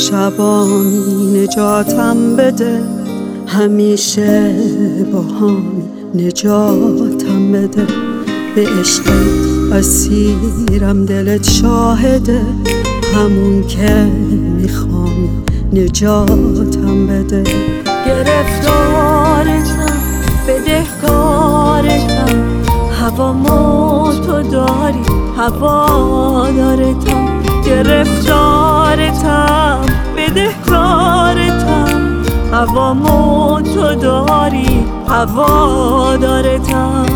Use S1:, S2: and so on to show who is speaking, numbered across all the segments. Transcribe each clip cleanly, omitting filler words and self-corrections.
S1: شبانی نجاتم بده، همیشه با هم نجاتم بده. به عشقت اسیرم، دلت شاهده، همون که میخوام نجاتم بده.
S2: گرفتارتم، بدهکارتم، هوامو تو داری، هوادارتم. گرفتارتم، بدهکارتم، هوامو تو داری، هوادارتم.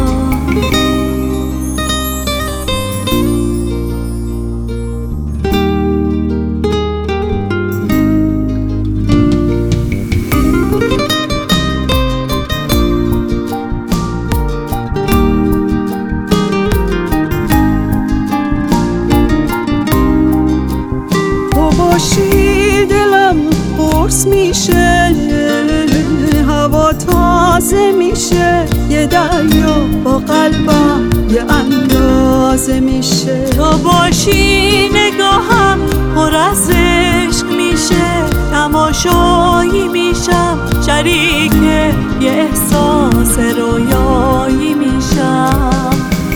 S1: دلم قرص میشه، هوا تازه میشه، یه دریا با قلبم یه اندازه میشه.
S2: تو باشی نگاهم پر از عشق میشه، تماشایی میشم، شریک یه احساس رویایی میشم.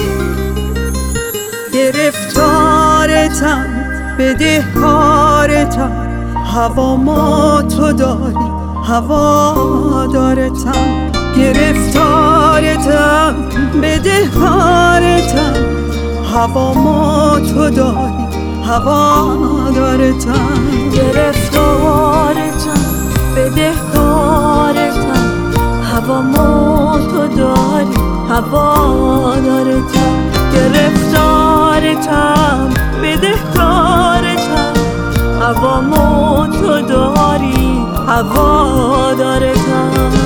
S1: گرفتارتم، بدهکارتم، هوامو تو داری، هوادارتم. گرفتارتم، بدهکارتم، هوامو تو داری، هوادارتم.
S2: گرفتارتم، بدهکارتم، هوامو تو داری، هوادارتم. گرفتارتم، بدهکارتم، هوامو تو داری، هوادارتم.